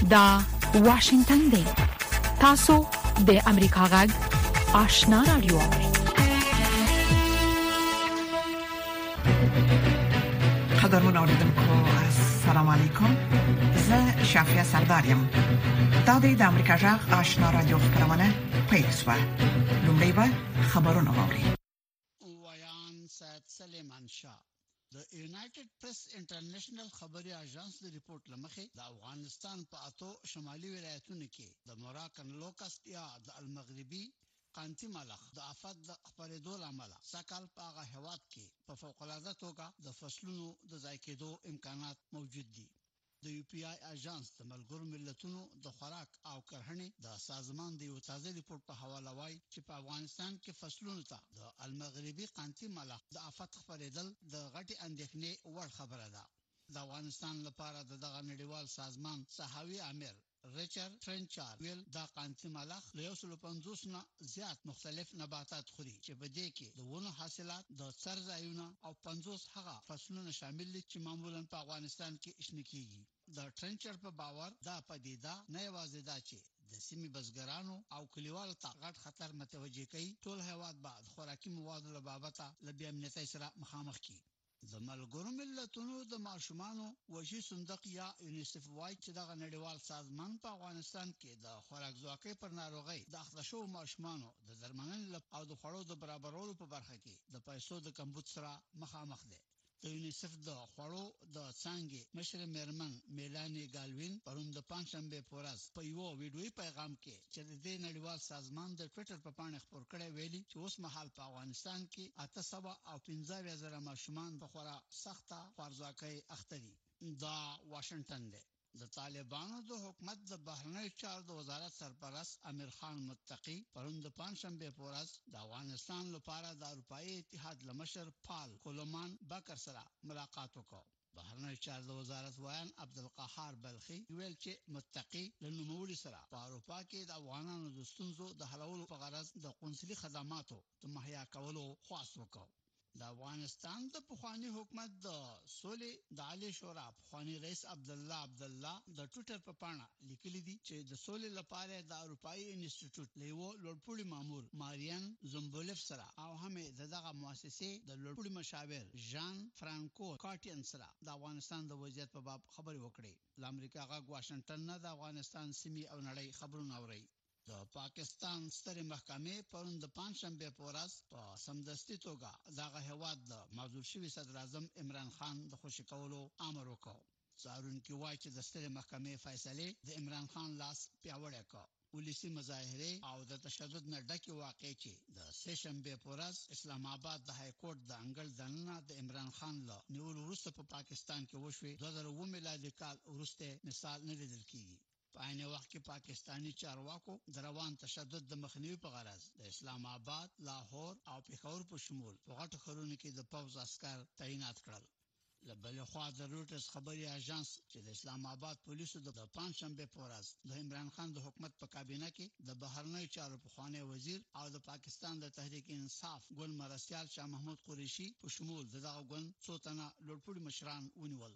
دا واشنگتن دی. تاسو د امریکا غږ آشنا رادیو. قدرمن اوریدونکو السلام علیکم. زه شافیا سردارم. دا د امریکا غږ آشنا رادیو خبرونه پیښه. لومړی به خبرونه واوري. ویان سید سلیمان شاه د یونایټډ پریس انټرنیشنل خبري اژانس د ریپورت لمخې د افغانستان په اتو شمالي ولایتونو کې د موراکن لوکست یا د المغربي قانتي ملخ د آفت د خپرېدو لامل سکهال په هغه هیواد کې په فوق العاده توګه د فصلونو د ضایع کېدو امکانات موجود دي. د یو پی آی اژانس د ملګرو ملتونو د خوراک او کرهڼې د سازمان د یو تازه ریپورت په حواله وایي چې په افغانستان کې فصلونو ته د المغربي قانتي ملخ د آفت خپرېدل د غټې اندېښنې وړ خبره ده. د افغانستان لپاره دغه نړیوال سازمان صحاوي امیر ریچارډ فرنچار ویل دا قانتي ملخ له 150 نه زیات مختلف نباتات خوري چې په دې کې د ونو حاصلات د څرځایونه او 50 هغه فصلونه شامل دي چې معمولا په افغانستان کې شنه کیږي. د ټرنچر په باور دا پدیده نه یوازې دا چې د سیمې بزګرانو او کلیوالو ته غټ خطر متوجه کوي، ټول هیواد بعد خوراکي موادو له بابته له بې امنیتۍ سره مخامخ کی. د ملګرو ملتونو د ماشومانو وحشي صندوق یا یونیسف وایي چې دغه نړیوال سازمان په افغانستان کې د خوراک ځواکۍ پر ناروغۍ د اخته شوو ماشومانو د درملنې او د خوړو د برابرولو په برخه کې د پیسو د کمبود سره مخامخ دی. د یونیسف د خوړو د څانګې مشر میرمن میلانی ګالوین پرون د پنځشنبه په ورځ په یو ویډیويي پیغام کې چې د نړیوال سازمان د ټوئیټر په پاڼه خبر کړی ویلي چې اوس مهال په افغانستان کې 815,000 ماشومان په خورا سخته خوارځواکۍ اخته دي. دا واشنگټن دی. د طالبانو د حکومت د بهرنیو چارو د وزارت سرپرست امیر خان متقی پرون د پنځشنبه په ورځ د افغانستان لپاره د اروپאי اتحاد لمشر پال کولمان بکر سره ملاقات وکړ. بهرنیو چارو د وزارت وایان عبدالقهار بلخي ویل چې متقی له نوموړي سره په اروپا کې د افغانانو د ستونزو د حلولو په غرض د قونسلي خدماتو د مهیا کولو خواست وکړ. د افغانستان د پخوانی حکومت د سولې د عالی شورا پخوانی رئیس عبدالله د ټوئیټر په پاڼه لیکلي دي چې د سولې لپاره د اروپאי انسټیټیوټ لیو لوړپوړي مامور مارین زومبولف سره او هم دغه مؤسسې د لوړپوړي مشاور ژان فرانکو کارټین سره د افغانستان د وضعیت په باب خبرې وکړي. د امریکا غږ واشنگټن نه د افغانستان سیمې او نړۍ خبرونه اوري. د پاکستان سترې محکمې پرون د پنځشنبه په ورځ په سمدستي توګه دغه هیواد د معزول شوي صدر اعظم عمران خان د خوشي کولو امر وکړ. څارونکي وایي چې د سترې محکمې فیصله د عمران خان لاس پیاوړی کړ. ولسی مظاهره او د تشدد نه ډکه واقع چې د سه شنبه په ورځ اسلام آباد د های کورټ د انګل دننه د عمران خان له نیول وروسته په پاکستان کې وشوي 2009 میلادي کال وروسته مثال نه لیدل کیږي. په عین وخت کې پاکستانی چارواکو د روان تشدد د مخنیوي په غرض د اسلام آباد، لاهور او پېښور په شمول په غټو ښارونو کې د پوځ عسكر تعینات کړل. له بلې خوا د روټرز خبري اژانس چې د اسلام آباد پولیسو د پنځشنبه په ورځ د عمران خان د حکومت په کابینه کې د بهرنیو چارو پخوانی وزیر او د پاکستان د تحریک انصاف ګوند مرستيال شاه محمود قریشي په شمول دغه ګوند څو تنه لوړپوړي مشران ونیول.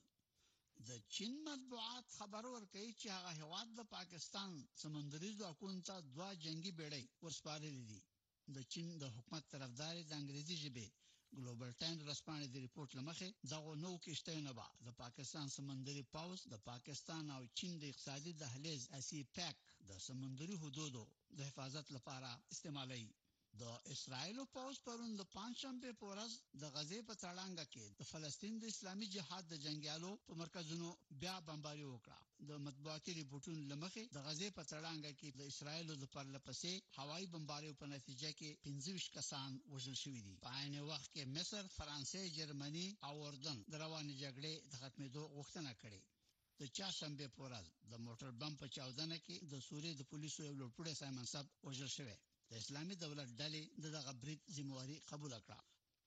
د چین مطبوعات خبر ورکوي چې هغه هیواد د پاکستان سمندري ځواکونو ته 2 جنگي بیړۍ ورسپارلې دي. د چین د حکومت طرفدار د انګریزي ژبې ګلوبل ټایم رسپانې د ریپورت لمخې دغه نو کېشتونه به د پاکستان سمندري پاوز د پاکستان او چین د اقتصادي دهلیز اسی پیک د سمندري حدودو د حفاظت لپاره استعمالوي. د اسرایل پوز پرون د پنځشنبه په ورځ د غزې په تړانګه کې د فلسطین د اسلامي جهاد د جنگیالو په مرکزونو بیا بمباري وکړه. د مطبوعاتي ریپورتونو لمخې د غزې په تړانګه کې د اسرایل د پرلپسې هوایي بمباریو په نتیجه کې 25 کسان وژل شوي دي. په عین وخت کې مصر، فرانسې، جرمني او اردن د روانې جګړې د ختمېدو غوښتنه کړې. د چهارشنبه په ورځ د موټر بم په چاودنه کې د سوریې د پولیسو یو لوړپوړی سایمنصب وژل شوی. د اسلامي دولت ډلې دغه برید ذمہواری قبول کړه.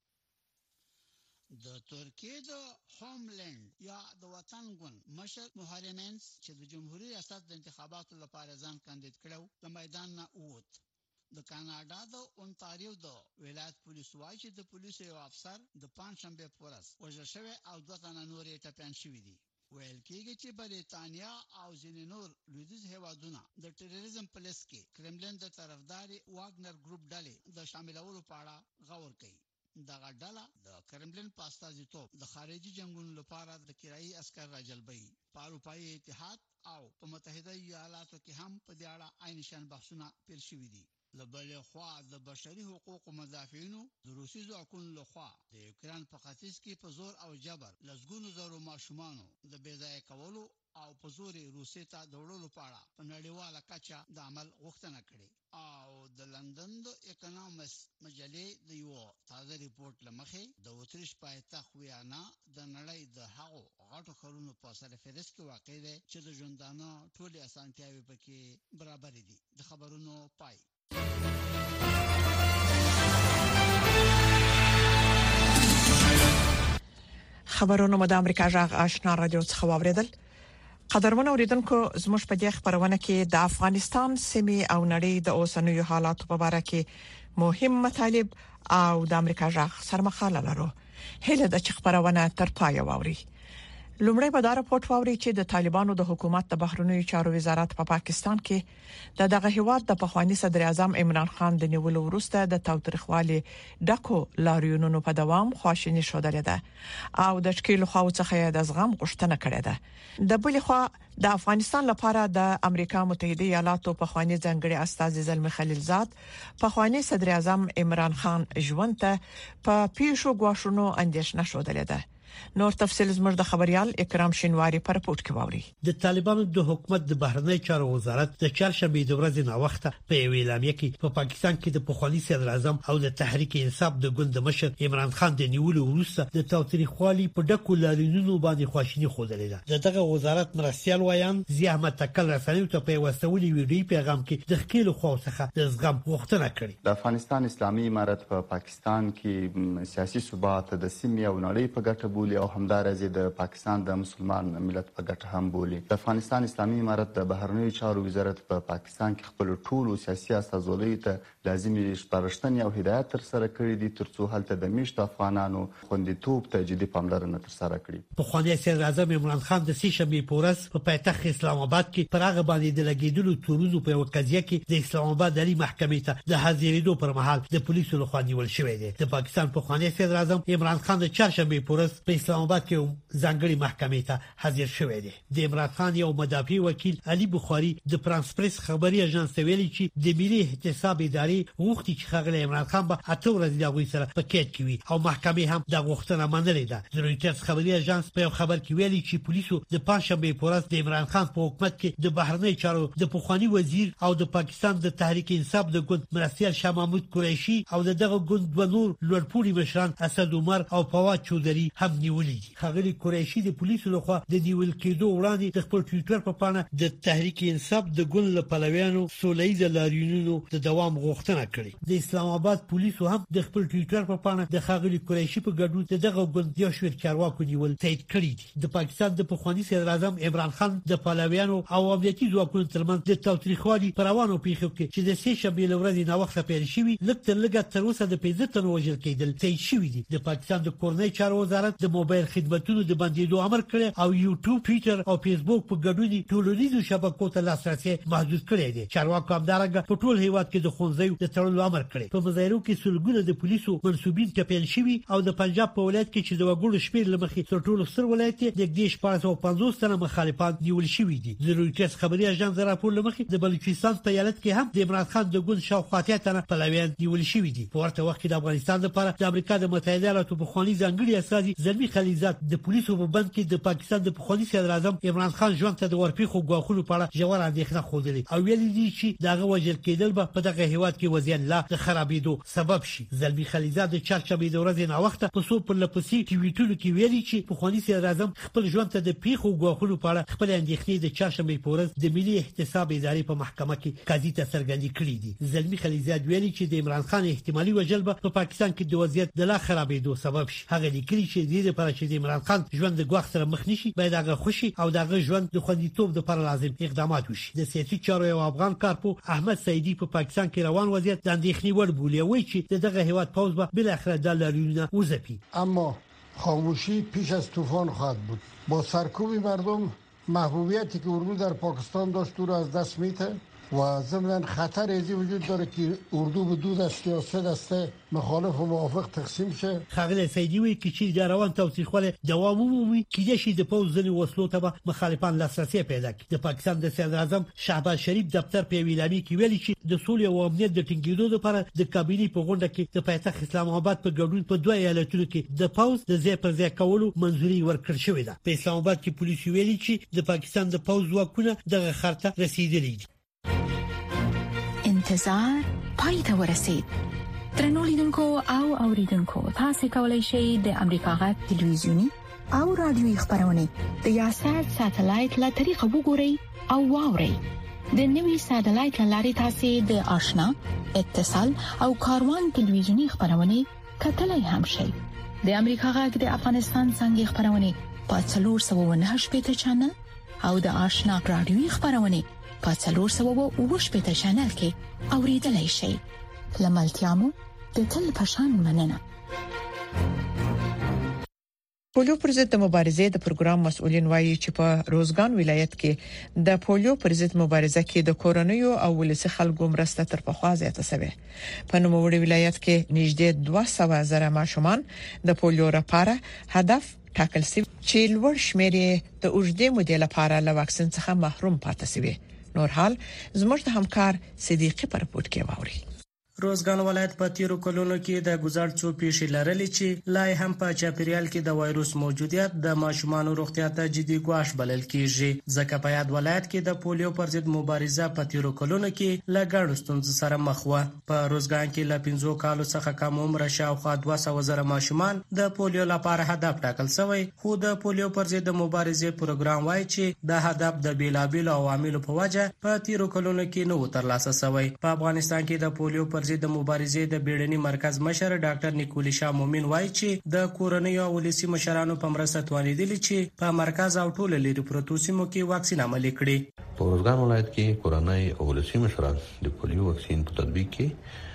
د ترکیې د هوملند یا د وطن ګوند مشر محرمنس چې د جمهوریت ریاست د انتخاباتو لپاره ځان کاندید کړو د میدان نه ووت. د کاناډا د اونتاریو د ولایت پولیس وایي چې د پولیسو یو افسر د پنځشنبه په ورځ وژل شوی او 2 تنه نور یې ټپيان شوي دي. ویل کېږي چې بریتانیا او ځینې نور لویدیځ هیوادونه د ټیرریزم په لیست کې کرملین د طرفداري واګنر ګروپ ډلې د شاملولو په اړه غور کوي. دغه ډله د کرملین په استازیتوب د خارجي جنگونو لپاره د کرایي عسکر راجلبوي. په اروپایي اتحاد او په متحده ایالاتو کې هم په دې اړه عین شان بحثونه پیل شوي دي. له بلې خوا د بشري حقوقو مدافعینو د روسي ځواکونو لخوا د یوکران په ختیځ کې په زور او جبر لسګونو زرو ماشومانو د بېځایه کولو او په زور روسي ته د وړلو په اړه په نړیواله کچه د عمل غوښتنه کړې. او د لندن د اکونومس مجلې د یو تازه ریپورت لمخې د اتریش پایتخت ویانا د نړۍ د هغو غټو ښارونو په سرفهرست کې واقع دی چې د ژوندانه ټولې اسانتیاوې پکې برابر دي. د خبرونو پای. خبرونه د امریکا جغ آشنا رادیو څخه واوریدل. قدرمن اوریدونکو زموږ په دې خبرونه کې د افغانستان سیمې او نړۍ د اوسنیو حالاتو په اړه کې مهم مطالب او د امریکا جغ سرمخاله لرو. هله د خبرونه تر پای واوري. لومړی به دا راپورټ واوري چې د طالبانو د حکومت د بهرنیو چارو وزارت په پاکستان کې دغه هیواد د پخوانی صدر اعظم عمران خان د نیولو وروسته د تاوتریخوالي ډکو لاریونونو په دوام خواشینی شودلې ده او د شکیل خو څخه د زغم غوښتنه کړې ده. د بل خو د افغانستان لپاره د امریکا متحده ایالاتو پخوانی ځانګړي استاذ زلمی خلیلزاد پخوانی صدر اعظم عمران خان ژوند ته په پیښو غواړونو اندیشنه شودلې ده. نور تفصیل زموږ د خبريال اکرام شینواری پر رپورت کې واوري. د طالبانو د حکومت د بهرنی چارو وزارت د چهارشنبه د ورځې نه وخته په اعلامیه کې په پاکستان کې د پخوانی صدر اعظم او د تحریک انصاف د ګوند مشر عمران خان د نیولو وروسته د تاوتریخوالي په ډکو لاریونونو باندې خواشینی خوده ده. دغه وزارت مرستيال وایان زی احمد تکل رسنیو ته په وسولي ویډیو پیغام کې د خکیل خو څخه د زغم غوښتنه کړې. د افغانستان اسلامي امارت په پاکستان کې سیاسي ثبات د سیمې او نړۍ په ګټه بولي او همدارنګه د پاکستان د مسلمان ملت په ګټه هم بولي. د افغانستان اسلامي امارت د بهرنیو چارو وزارت په پاکستان کې خپل ټولو سیاسي استازولۍ ته لازمي سپارښتنې او هدایت تر سره کړې دي ترڅو هلته د میشت افغانانو خوندیتوب ته جدي پاملرنه تر سره کړي. پخوانی صدر اعظم عمران خان د سې شنبې په ورځ په پایتخت اسلام آباد کې پر هغه باندې د لګیدلو تورونو په وکړه کې د اسلام آباد علی محکمې ته د حاضرېدو پر مهال د پولیسو لخوا نیول شوی دی. د پاکستان پخوانی صدر اعظم عمران خان د چهارشنبه په ورځ په اسلام آباد کې ځانګړي محکمې ته حاضر شوی دی. د عمران خان یو مدافع وکیل علي بخاری د فرانس پریس خبري اژانس ویلي چې د ملي احتساب ادارې غوښتي چې خغلی عمران خان به اته ورځې د غوي سره په کېټ کې وي او محکمې هم د غوښتنه منلې ده. د رويټرز خبري اژانس په خبر کې ویلي چې پولیسو د پنځشنبه په ورځ د عمران خان په حکومت کې د بهرنی چارو د پخوانی وزیر او د پاکستان د تحریک انصاف د ګوند مرستيال شاه محمود قریشي او دغه ګوند د نور لوړپوړي مشران اسد عمر او فواد چودري هم نیولې دي. خغلی قریشي د پولیسو لخوا د نیول کېدو وړاندې د خپل ټویټر په پاڼه د تحریک انصاف د ګوند له پلویانو سولهییز لاریونونو د دوام غوښتنه کړې. د اسلام آباد پولیسو هم د خپل ټویټر په پاڼه د خغلی قریشي په ګډون دغه ګوند یو شمېر چارواکو نیول تایید کړی دي. د پاکستان د پخوانی صدر اعظم عمران خان د پلویانو او امنیتي ځواکونو ترمنځ د تاوتریخوالي پروانو پیښو کې چې د سې شنبې لورځې نه وخت پیل شوی لکه تر اوسه د 15 تنو وژل کېدل تایید شوی دي. د پاکستان د کورنۍ چارو وزارت د موبایل خدماتونو د بندیدو امر کړی او یوټیوب، ټویټر او فیسبوک په ګډون ټولنیزو شبکو ته لاسرسي محدود کړی دی. چارواکو همدارنګه په ټول هیواد کې د خونځیو د تړلو امر کړی. په مظاهرو کې سلګونه د پولیسو منسوبین ټپل شوي او د پنجاب په ولایت کې چې د وګړو شمېر لمخې تر ټولو ستر ولایت د 1450 تنه مخالفان نیول شوي دي. د رويټرز خبري اژانس راپور لمخې د بلوچستان په ایالت کې هم د عمران خان د ګوند شاوخوا تنه پلویان نیول شوي دي. په ورته وخت کې د افغانستان لپاره د امریکا د متحده ایالاتو پخوانی ځانګړي استاذ زلمی خلیلزاد د پولیسو په بند کې د پاکستان د پخوانی صدر اعظم عمران خان ژوند ته د ورپیخو غواخونو په اړه ژور اندېښنه خوده او ویلي دي چې دغه وژل کېدل به په دغه هیواد کې وضعیت لا د خرابېدو سبب شي. زلمی خلیلزاد د چهارشنبه د ورځې نه وخت په سو پر لپسې ټویټونو کې ویلي چې پخوانی صدر اعظم خپل ژوند ته د پیښو غواخونو په اړه خپل اندېښنې د چهارشنبه په ورځ د ملي احتساب ادارې په محکمه کې قاضي ته څرګندې کړې دي. زلمی خلیلزاد ویلي چې د عمران خان احتمالي وژل به په پاکستان کې د وضعیت د لا خرابېدو سبب شي. هغه لیکلي چې د دې لپاره چې د عمران خان ژوند د غواخ سره مخ نشي باید هغه خوشي او دغه ژوند د خوندیتوب لپاره لازم اقدامات وشي. د سیاسي چارو یو افغان کارپو احمد سعیدی په پاکستان کې روان وضعیت د اندېښنې وړ بولي وایي چې دغه هیواد پوز به بل اخر د لاریونونو وزپي. اما خاموشی پیش از طوفان خواهد بود. با سرکوب مردم محبوبیتی که اردو در پاکستان داشت را از دست میده و ضمن خطر ازی وجود داره که اردو به دو دسته یا سه دسته مخالف و موافق تقسیم شه. خاغلی سیدی وی کی چې د روان توثیقول دوام ومومي کیدای شي د پوز ځنی وسلو ته مخالفان لاسرسي پیدا کړي. د پاکستان د صدر اعظم شهباز شریف دفتر په ویلامي کې ویلي چې د سولې او امنیت د ټینګېدو لپاره د کابینې په غونډه کې د پایتخت اسلام آباد په ګډون په دوه ایالتونو کې د پوز د ځای پر ځای کولو منځوري ورکړل شوې ده. په اسلام آباد کې پولیس ویلي چې د پاکستان د پوز ځواکونه دغه خرته رسیدلي دي. انتظار پای ته ورسید. درنو لیدونکو او اوریدونکو تاسو کولی شئ د امریکا غږ ټلویزیونی او رادیوي خبرونه د یاشر ساتلایت له طریقو وګورئ او واورئ. د نوي ساتلایت لارې تاسو د آشنا اتصال او کاروان ټلویزیونی خبرونه کتلای هم شئ. د امریکا غږ د افغانستان څنګه خبرونه په 498 چنل او د آشنا رادیوي خبرونه په 408 چنل کې اوریدلای شئ. لملتيامو د تل پشان مننه. پولیو پر ضد مبارزې د پروګرام مسؤلین وایي چې په روزګان ولایت کې د پولیو پر ضد مبارزه کې د کورونیو او ولسی خلکو مرسته تر پخوا زیاته شوه. په نوموړي ولایت کې نږدې 200,000 ماشومان د پولیو لپاره هدف ټاکل شوی چې لوړ شمېر د اوږدې مودې لپاره له واکسین څخه محروم پاتې شوی. نور حال زموږ د همکار صدیقي پر پورت کې واوري. روزګان ولایت په تیرو کلونو کې د گزار څو پیښې لرلې چې لای هم په چاپیریال کې د وایروس موجودیت د ماشومان روغتیا ته جدي ګواښ بلل کیږي. ځکه په یاد ولایت کې د پولیو پر ضد مبارزه په تیرو کلونو کې لګړو ستونزو سره مخ و. په روزګان کې ل 15 کالو څخه کم عمر شاوخوا 200,000 ماشومان د پولیو لپاره هدف ټاکل شوی، خو د پولیو پر ضد مبارزې پروګرام وایي چې د هدف د بیلابیلو عواملو په وجه په تیرو کلونو کې نو ترلاسه شوی. په افغانستان کې د پولیو پر ضد مبارزې د بیړني مرکز مشر ډاکټر نیکولی شاه مومن وایي چې د کورنۍ او ولسی مشرانو په مرسته توانیدلی چې په مرکز او ټول لري پروتو سیمو کې واکسین عملي کړي. په روزګان ولایت کې کورنۍ او ولسی مشران د پولیو واکسین په تطبیق کې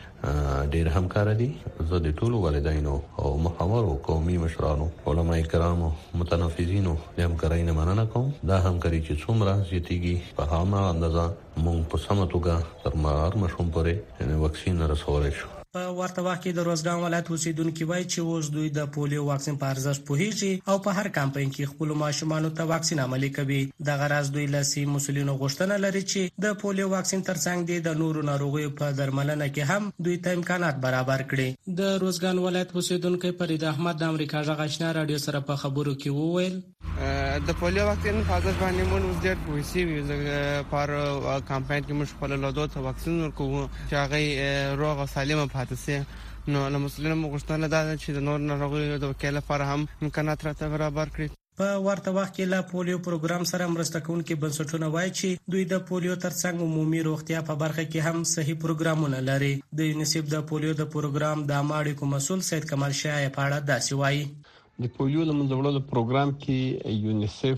ډېر همکار دي. زه د ټولو والدینو او محاورو قومي مشرانو علماء کرامو متنفذینو د همکارۍ نه مننه کوم. دا همکاري چې څومره زیاتېږي په هغه اندازه موږ په سمه توګه تر مار مشوم پورې واکسین رسولای شو. په ورته وخت کې د روزګان ولایت اوسیدونکو وایي چې اوس دوی د پولیو واکسین په ارزښت پوهیږي او په هر کمپاین کې خپل ماشومان ته واکسین عملي کوي. د غرض دوی لسی مسولینو غوښتنه لري چې د پولیو واکسین ترڅنګ د نورو ناروغیو په درملنه کې هم دوی ته امکانات برابر کړي. د روزګان ولایت اوسیدونکو فرید احمد د امریکا غږ آشنا رادیو سره په خبرو کې وویل د پولیو واکسین په ارزښت باندې مونږ ډېر پوهیږي پر کمپاین کې موږ خپل لودو ته واکسین ورکوو چې هغه روغ او سالم نو له مسلمانانو غوښتنه ده چې د نور ناروغیو د وکیل لپاره هم امکانات راته برابر کړي. په ورته وخت کې له پولیو پروګرام سره مرسته کوونکي بنسټونه وایي چې دوی د پولیو ترڅنګ عمومي روغتیا په برخه کې هم صحیح پروګرامونه لري. د یونیسف د پولیو د پروګرام د عامه مسؤل سید کمال شاه په اړه داسې وایي. د پولیو د منځوړلو پروګرام کې یونیسف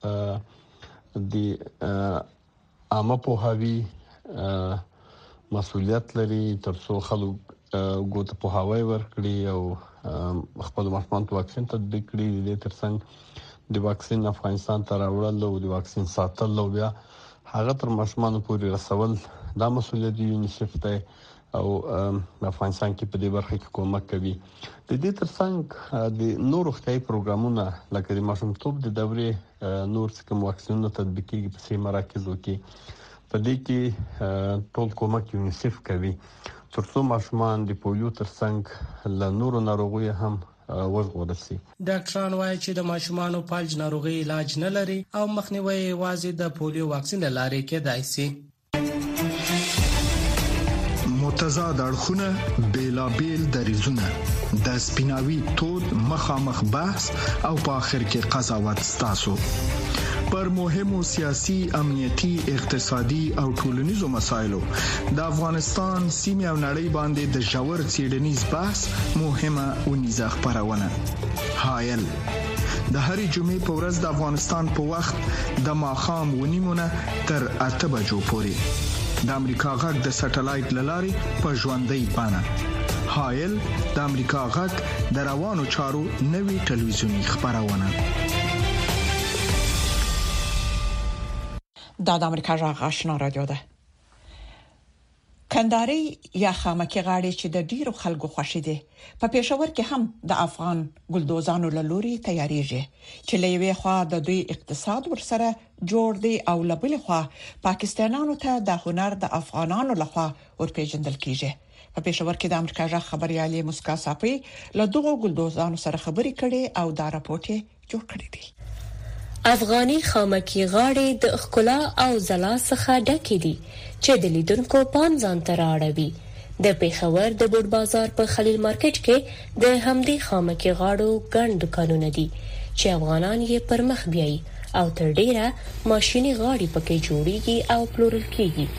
د عامه پوهاوی مسؤلیت لري ترڅو خلک ګوت په هواي ورکړي او خپل ماشومان ته واکسین تطبیق کړي. د ترڅنګ د واکسین افغانستان ته راوړل او د واکسین ساتل او بیا هغه تر ماشومان پورې رسول دا مسؤلیت یونیسف ته او افغانستان کې په دې برخه کې کومک کوي. د دې ترڅنګ د نورو خپل پروګرامونه لکه د ماشومتوب د دورې نور څخه واکسینونه تطبیقي په سیمه مراکزو کې په دې کې ټول کومک یونیسف کوي ترڅو ماشومان د پولیو ترڅنګ له نورو ناروغیو هم وژغورل شي. ډاکټران وایي چې د ماشومانو فلج ناروغي علاج نه لري او مخنیوي یوازې د پولیو واکسین لارې کېدای شي. متضاد اړخونه بیلابیل دریزونه د سپیناوي تود مخامخ بحث او په اخر کې قضاوت ستاسو پر مهمو سیاسي، امنیتي، اقتصادي او ټولنیزو مسایلو د افغانستان سیمه او نړۍ باندې د ژور څېړنیز بحث مهمه ونیزه خبرونه هایل د هرې جمعې په ورځ د افغانستان په وخت د ماښام 9:30 تر 8 بجو پورې د امریکا غږ د سټلایټ لارې په ژوندۍ بانه هایل د امریکا غږ د روانو چارو نوي ټلویزیونی خبرونه. دا د امریکا غږ آشنا رادیو ده. کندهاري یا خامکي غاړي چې د ډیرو خلکو خوښي دي په پېښور کې هم د افغان ګلدوزانو لوري تیاریږي چې لوي خوا د دوی اقتصاد ورسره جوړ دی او لبل خوا پاکستانانو ته د هنر د افغانانو لخوا ورپېژندل کیږي. په پېښور کې د امریکا غږ خبريالي مسکا صافي له دغو ګلدوزانو سره خبرې کړي او دا راپورټ جوړ کړی دی. افغاني خامکي غاړي د ښکلا او ځلا څخه ډکې دي چې د لیدونکو پام ځان ته راړوي. د پېښور د بوډ بازار په خلیل مارکیټ کې د همدې خامکي غاړو ګڼ دکانونه دي چې افغانان یې پر مخ بیایي او تر ډیره ماشيني غاړي پکې جوړیږي او پلورل کیږي.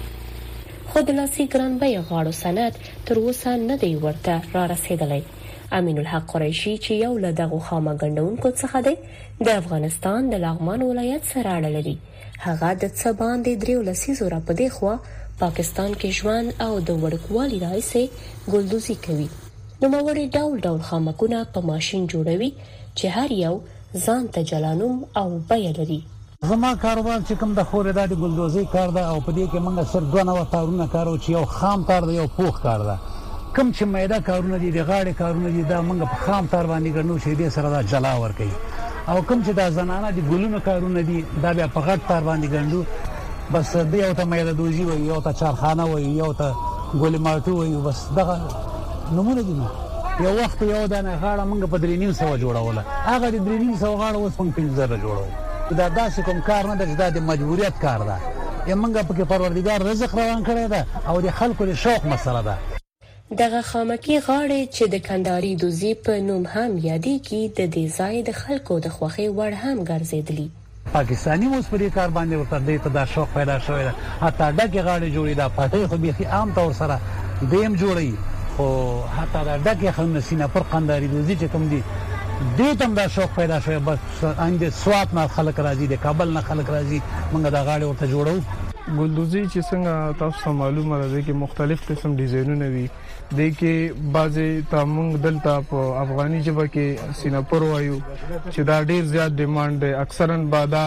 خو د لاسي ګران بیه غاړو صنعت تر اوسه نه دی ورته را رسیدلی. امین الحق قریشي چې یو له دغه خامه ګڼونکو څخه دی د افغانستان د لغمان ولایت سره اړه لري. هغه د څه باندې 3 لسیزو را پدې خو پاکستان کې ژوند او د وړکوالي راځي ګلدوزي کوي. نو موري ډول خامکونه په ماشين جوړوي چې هر یو ځان ته جلانوم او بیه لري. زما کاروبار چې کوم د خورې د ګلدوزي کار ده او په دې کې موږ سر 2 نوو تارونه کارو چې یو خام تار دی یو پوخ کار ده. کوم چې مېدا کارونه دي د غاړې کارونه دي دا موږ په خام تار باندې ګڼو چې دې سره دا جلا ور کوي او کوم چې دا زنانه دي ګلونو کارونه دي دا بیا په غټ تار باندې ګڼو. بس دې یو ته مېدا دوزي وي یو ته چارخانه وي یو ته ګولې ماټو وي بس دغه نمونه دي. یو وخت یو دانه غاړه موږ په 3.5 جوړوله هغه د 3.5 غاړه اوس په 15 جوړو. دا داسې کوم کار نه دی دا د مجبوریت کار ده. یمنګه په کې پروردګار رزق روان کړی ده او د خلکو د شوق مسله ده. دغه خامکي غاړي چې د کندهاري دوزي په نوم هم یادېږي د دې ځای د خلکو د خوښي وړ هم ګرځېدلی. پاکستاني اوس په دې کار باندې ورته د شوق پیدا شوی ده. حتی ډکه غاړي جوړې ده پټې خو به عام طور سره دیم جوړي او حتی دا ډکه خنسینه پر کندهاري دوزي چې کوم دي دې تم دا شوق پیدا شوی. بس اند سوات نه خلک راځي د کابل نه خلک راځي موږ دا غاړي ورته جوړو. ګلدوزي چې څنګه تاسو معلومه ده چې مختلف قسم ډیزاینونه وي د کې بعضي تامنګ دلته په افغاني ژبه کې سیناپور وایو چې دا ډیر زیات ډیماند دی. اکثرا بادا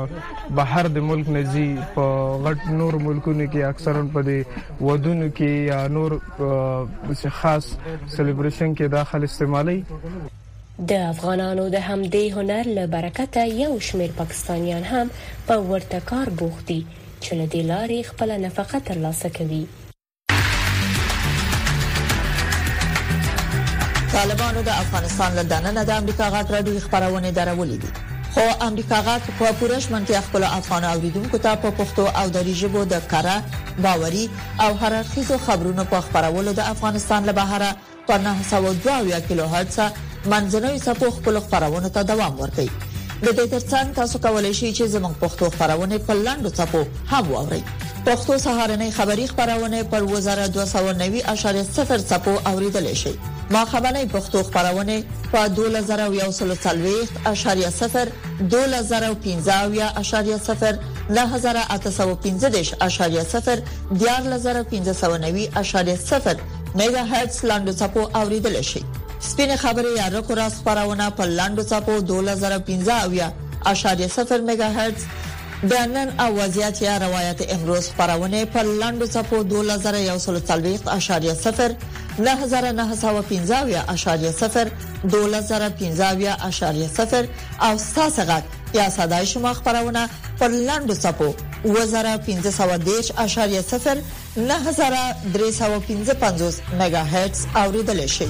بهر د ملک نزي په غټ نور ملکونو کې اکثرا په دې ودونو کې یا نور خاص سلیبریشن کې داخل استعمالي. د افغانانو د همدې هنر له برکته یو شمېر پاکستانیان هم په ورته کار بوخت دي چې له دې لارې خپل نفقه ترلاسه کوي. طالبانو د افغانستان له دننه د امریکا غږ راډیو خبرونه درولې دي خو امریکا غږ په پوره شمنتیا خپل افغان اوریدونکو ته په پښتو او دری ژبه د کاره باوري او هررخیزو خبرونو په خبرولو د افغانستان له بهره په 902 کیلو هرتز منځنوي څپو خپل خبرونه ته دوام ورکوي. د دې ترڅنګ تاسو کولای شئ چې زموږ پښتو خبرونه په لاندو څپو هم واورئ. پښتو سهارنۍ خبری خبرونه پر 1290.0 څپو اوریدل شي. ما خبرنۍ پښتو خبرونه په 2140.0 2015.0 9815.0 10590.0 میگا هرتز لاندو څپو اوریدل شي. سپینه خبره یا رکو راست خبرونه په لاندو څپو 2015.0 میگا هرتز بیانن او وضعیت یا روایت امروز خبرونه په لاندو څپو 2140.0 9915.0 2015.0 او ساسغت یا صداي شما خبرونه په لاندو څپو 1510.0 9350 میگا هرتز اوریدل شي.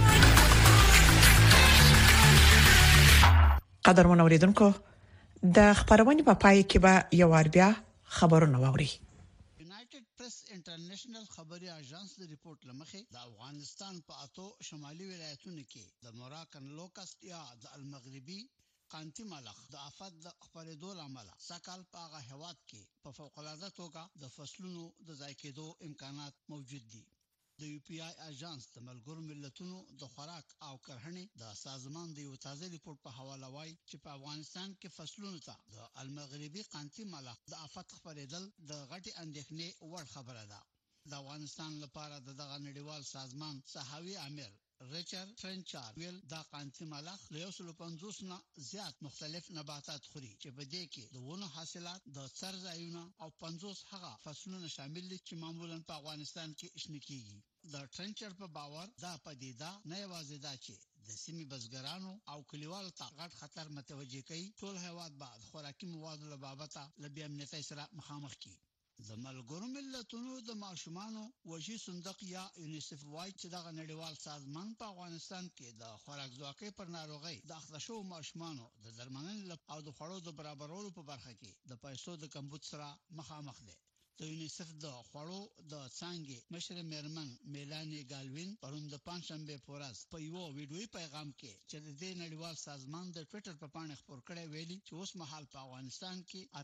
قدرمن اوریدونکو د خبرونه په پای کې به یو ور بیا خبرونه ووري. یونایټډ پریس انټرنیشنل خبري اژانس د ریپورت لمخې د افغانستان په اتو شمالي ولایتونو کې د موراکن لوکست یا د المغربي قانتي ملخ د آفت د خبرېدو لامل سکهال په هغه هواد کې په فوق العاده توګه د فصلونو د ضایع کېدو امکانات موجود دي. د یو پی آی اژانس د ملګرو ملتونو د خوراک او کرهڼې د سازمان د یو تازه ریپورت په حواله وایي چې په افغانستان کې فصلونو ته د المغربي قانتي ملخ د آفت خبرېدل د غټي اندېښنې وړ خبره ده. د افغانستان لپاره دغه نړیوال سازمان صحوي امیر ریچارډ فرنچار ویل دا قانتي ملخ له 150 نه زیات مختلف نباتات خوري چې په دې کې د ونو حاصلات د څرځایونو او 50 هغه فصلونه شامل دي چې معمولا په افغانستان کې شنه کیږي. د ټرنچر په باور دا پدیده نه یوازې دا چې د سیمې بزګرانو او کلیوالو ته غټ خطر متوجه کوي، ټول هیواد بعد خوراکي موادو له بابته له بې امنیتۍ سره مخامخ کی. د ملګرو ملتونو د ماشومانو وحشي صندوق یا یونیسف وایي چې دغه نړیوال سازمان په افغانستان کې د خوراک ځواکۍ پر ناروغۍ د اخته شوو ماشومانو د درملنې او د خوړو د برابرولو په برخه کې د پیسو د کمبود سره مخامخ دی. د یونیسف د خوړو د څانګې مشر میرمن میلانی گالوین پرون د پنځشنبه په ورځ په یو ویډیویي پیغام کې چې د دې نړیوال سازمان د ټوئیټر په پاڼه خبر کړی ویلي چې اوس مهال په افغانستان کې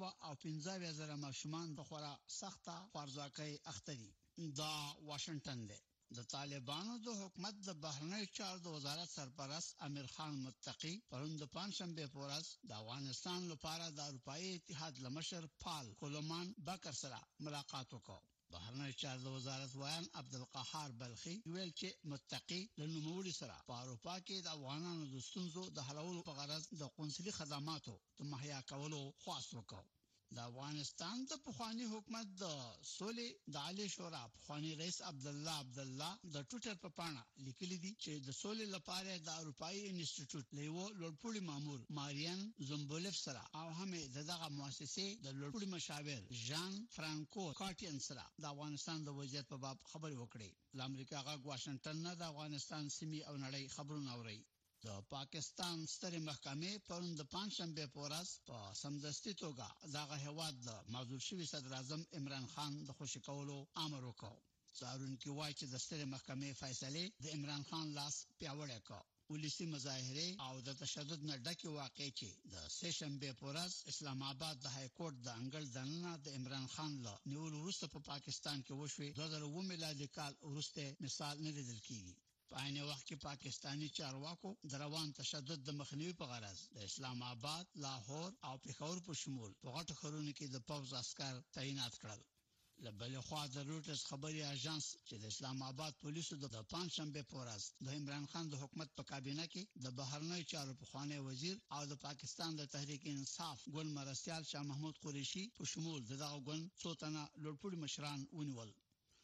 815,000 ماشومان د خورا سخته خوارځواکۍ اخته دي. دا واشنگټن دی. د طالبانو د حکومت د بهرنیو چارو د وزارت سرپرست امیر خان متقی پرون د پنځشنبه په ورځ د افغانستان لپاره د اروپאי اتحاد لمشر پال کولمان بکر سره ملاقات وکړ. بهرنیو چارو د وزارت وایان عبدالقهار بلخي ویل چې متقی له نوموړي سره په اروپا کې د افغانانو د ستونزو د حلولو په غرض د قونسلي خدماتو د مهیا کولو خواست وکړ. د افغانستان د پخوانی حکومت د سولې د عالی شورا پخوانی رئیس عبدالله د ټوئیټر په پاڼه لیکلي دي چې د سولې لپاره د اروپאי انسټیټیوټ لیو لوړپوړي مامور ماریان زومبولف سره او هم دغه مؤسسې د لوړپوړي مشاور ژان فرانکو کارټین سره د افغانستان د وضعیت په باب خبرې وکړې. د امریکا غږ واشنگټن نه د افغانستان سیمې او نړۍ خبرونه اوري. د پاکستان سترې محکمې پرون د پنځشنبه په ورځ په سمدستي توګه دغه هیواد د معزول شوي صدر اعظم عمران خان د خوشي کولو امر وکړ. څارونکي وایي چې د سترې محکمې فیصلې د عمران خان لاس پیاوړی کړ. ولسی مظاهره او د تشدد نه ډکه واقع چې د سهشنبه په ورځ اسلام آباد د های کورټ د انګل دننه د عمران خان له نیولو وروسته په پاکستان کې وشوي 2009 میلادي کال وروسته مثال نه لیدل کیږي. په عین وخت کې پاکستانی چارواکو د روان تشدد د مخنیوي په غرض د اسلام آباد، لاهور او پېښور په شمول په غټو ښارونو کې د پوځ عسكر تعینات کړل. له بلې خوا د روټرز خبري اژانس چې د اسلام آباد پولیسو د پنځشنبه په ورځ د عمران خان د حکومت په کابینه کې د بهرنیو چارو پخوانی وزیر او د پاکستان د تحریک انصاف ګوند مرستیال شاه محمود قریشي په شمول دغه ګوند څو تنه لوړپوړي مشران ونیول.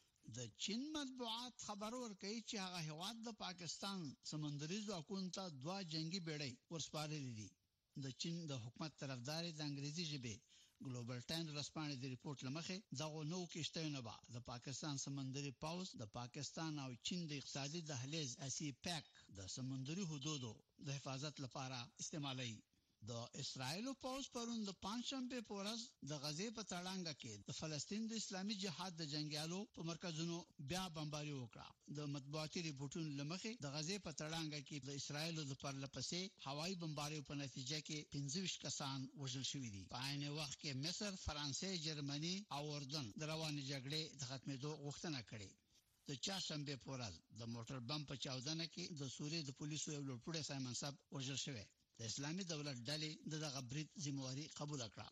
د چین مطبوعات خبر ورکوي چې هغه هیواد د پاکستان سمندري ځواکونو ته 2 جنگي بیړۍ ورسپارلې دي. د چین د حکومت طرفدار د انګریزي ژبې ګلوبل ټایم رسپانې د ریپورت لمخې دغه نو کېشتونه به د پاکستان سمندري پاوز د پاکستان او چین د اقتصادي دهلیز اسی پیک د سمندري حدودو د حفاظت لپاره استعمالوي. د اسرائیل پوز پرون د پنځشنبه په ورځ د غزې په تړانګه کې د فلسطین د اسلامي جهاد د جنگیالو په مرکزونو بیا بمباري وکړه. د مطبوعاتي ریپورتونو لمخې د غزې په تړانګه کې د اسرائیل د پرلپسې هوایي بمباري په نتیجه کې 25 کسان وژل شوي دي. په عین وخت کې مصر، فرانسې، جرمني او اردن د روانې جګړې د ختمېدو غوښتنه کړې. د چهارشنبه په ورځ د موټر بم په چاودنه کې د سوریې د پولیسو یو لوړپوړی سایه منصب وژل شوی. د اسلامي دولت ډلې دغه برید ذمہواری قبول کړه.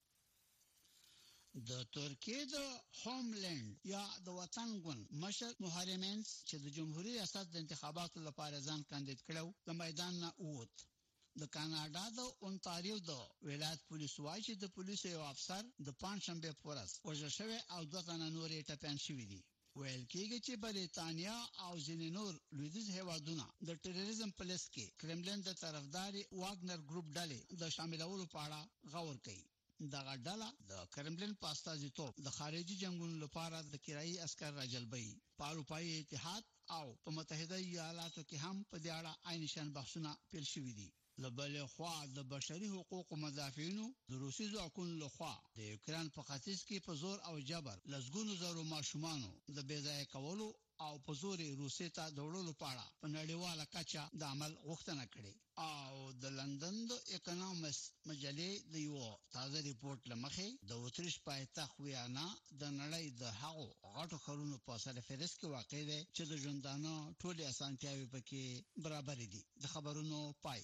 د ترکیه د هوملند یا د وطن ګوند مشر محرمینس چې د جمهوریت ریاست د انتخاباتو لپاره ځان کاندید کړو د میدان نه ووت. د کاناډا د اونتاریو د ولایت پولیس وایي چې د پولیسو یو افسر د پنځشنبه په ورځ وژل شوی او 2 تنه نورې ټپيان شوي دي. ویل کېږي چې بریتانیا او ځینې نور لویدیځ هیوادونه د ټیرریزم په لیست کې کرملین د طرفداري واګنر ګروپ ډلې د شاملولو په اړه غور کوي. دغه ډله د کرملین په استازیتوب د خارجي جنگونو لپاره د کرایي عسكر راجلبوي. په اروپאי اتحاد او په متحده ایالاتو کې هم په دې اړه عین شان بحثونه پیل شوي دي. لبلې خوا د بشري حقوقو مدافعینو د روسي ځواکونو لخوا د یوکران په ختیځ کې په زور او جبر لسګونو زرو ماشومانو د بېځایه کولو او په زور روسي ته د وړلو په اړه په نړیواله کچه د عمل غوښتنه کړې. او د لندن د اکونومست مجلې د یو تازه ریپورت لمخې د اتریش پایتخت ویانا د نړۍ د هغو غټو ښارونو په سرفهرست کې واقع دی چې د ژوندانه ټولې اسانتیاوې پکې برابر دي. د خبرونو پای.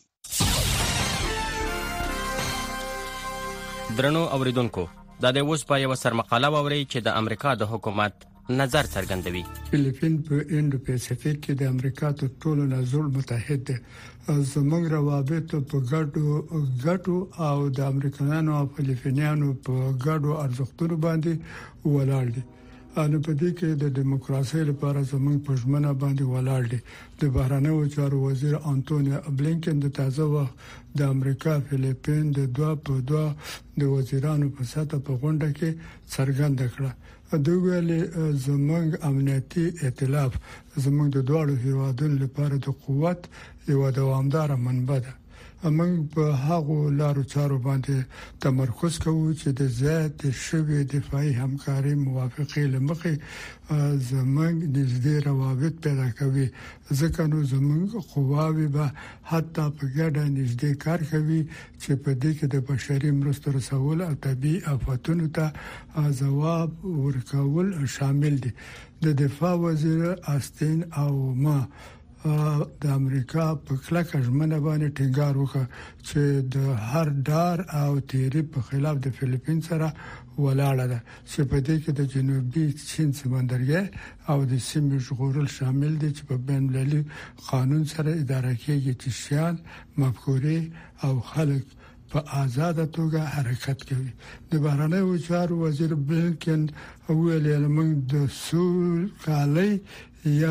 درنو اوریدونکو، دا د اوس په یو سرمقاله ووري چې د امریکا د حکومت نظر څرګندوي. فلیپین په انډو پیسفیک کې د امریکا تر ټولو نزول متحد دی. زموږ روابط په ګډو او د امریکایانو او فلیپینیانو په ګډو ارزښتونو باندې ولاړ دي. ان په دې کې د دیموکراسي لپاره زموږ په ژمنه باندې ولاړ دي. د بهرنیو چارو وزیر انټونی بلینکن د تازه وخت د امریکا فلیپین د دوه د وزیرانو په سطح په غونډه کې څرګنده کړه. دوی ویلي زموږ امنیتي ائتلاف زموږ د دوه هیوادونو لپاره د قوت یو دوامدار منبع ده. موږ په هغو لارو چارو باندې تمرکز کوو چې د زیات شوی دفاعي همکاري موافقې لمخې زموږ نږدې روابط پیدا کوي. ځکه نو زموږ قواوی به حتی په ګډه نږدې کار کوي چې په دې کې د بشري مرستو رسول او طبي آفاتونو ته ځواب ورکول شامل دي. د دفاع وزیر آستین او ما د امریکا په کلکه ژمنه باندې ټینګار وکړ چې د هر ډار او تیری په خلاف د فلیپین سره ولاړه ده چې په دې کې د جنوبي چین سمندرګي او د سیمې ژغورل شامل دي چې په بین المللي قانون سره اداره کیږي چې شیان مفکورې او خلک په آزاده توګه حرکت کوي. د بهرنیو چارو وزیر بلینکن ویلي موږ د سوکالۍ یا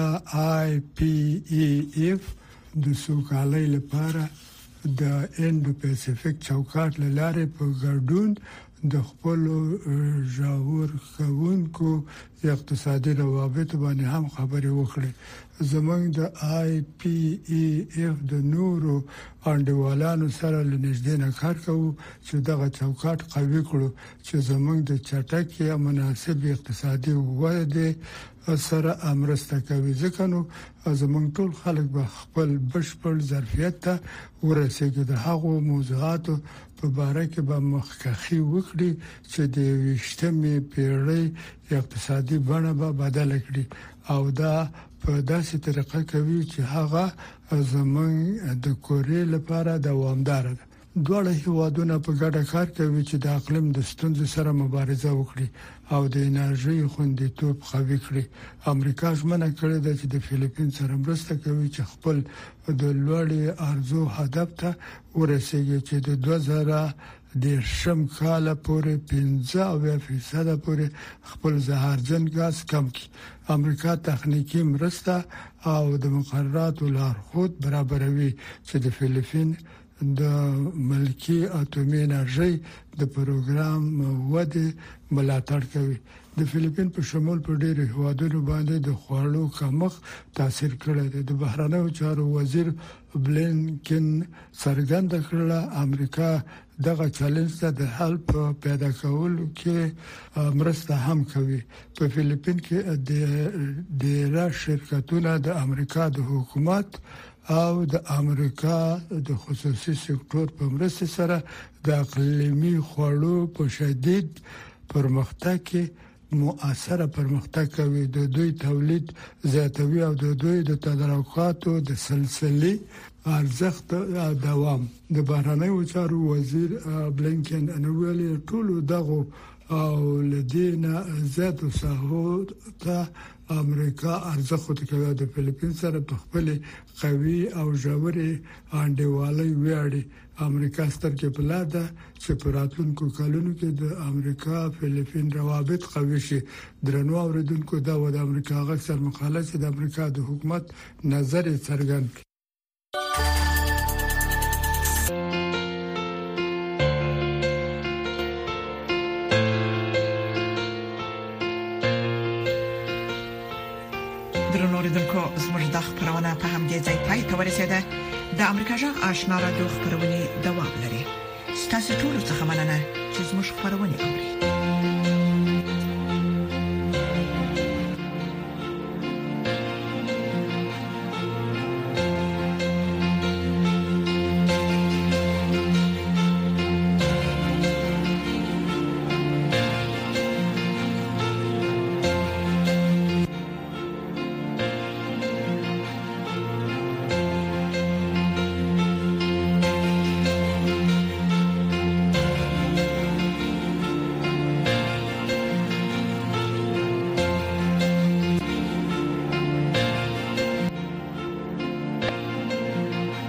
IPEF د سوکالۍ لپاره د انډو پیسفیک چوکاټ لاره په ګډون د خپل ژور کوونکو اقتصادي روابط باندې هم خبرې وکړي. زمونږ د IPEF د نورو انډیوالانو سره لنږدې نه کار کوو چې دغه چوکاټ قوي کړو چې زمونږ د چټکې او مناسب اقتصادي وده سره امرسته کوي. ځکه نو زمونږ ټول خلک به خپل بشپړ ظرفیت ته ورسېږي. د هغو موضوعاتو په باره کې به مخکخي وکړي چې د 20مې پیړۍ اقتصادي بڼه به بدل کړي او دا په داسې طریقه کوي چې هغه زمونږ د کورې لپاره دوامدار ده. دوه هیوادونه په ګډه کار کوي چې د اقلیم د ستونزې سره مبارزه وکړي او د انرژي خوندیتوب قوي کړي. امریکا ژمنه کړې ده چې د فلیپین سره مرسته کوي چې خپل د لوړې ارزو هدف ته ورسیږي چې د 2010 کال پورې 15% پورې خپل زهرجن غاز کم کړي. امریکا تخنیکی مرسته او د مقرراتو لارښود برابروي چې د فلیپین د ملکی اټومي انرژي د پروګرام وده ملاتړ کوي. د فلیپین په شمول په ډېرو هیوادونو باندې د خوړو کمښت تاثیر کړی دی. د بهرنیو چارو وزیر بلینکن څرګنده کړه امریکا دغه چیلنج ته د حل په پیدا کولو کې مرسته هم کوي. په فلیپین کې د شرکتونو د امریکا د حکومت او د امریکا د خصوصي سکتور په مرسته سره د اقلیمي خوړو په شدید پرمختګ کې مؤثره پرمختګ کوي. د دوی تولید زیاتوي او د دوی د تدارکاتو د سلسله ارزښت دوام. د بهرنیو چارو وزیر بلینکن انویلی ټول دغه او لدینا زیاتو ساحو ته امریکا ارزښت کوي. د فلیپین سره په خپل قوي او ژورې انډیوالۍ ویاړي. امریکا سترګې په لار ده چې په راتلونکو کلونو کې د امریکا فلیپین روابط قوي شي. درنو اوریدونکو دا و د امریکا غږ سره مقاله چې د امریکا د حکومت نظر څرګند کړي. درنوریدونکو زموږ د خبرونه په همدې ځای پای ته ورسېده. د امریکا جغ آشنا رادیو خبرونه دوام لري. ستاسو ټول څه مننه چې زموږ خبرونه اوري.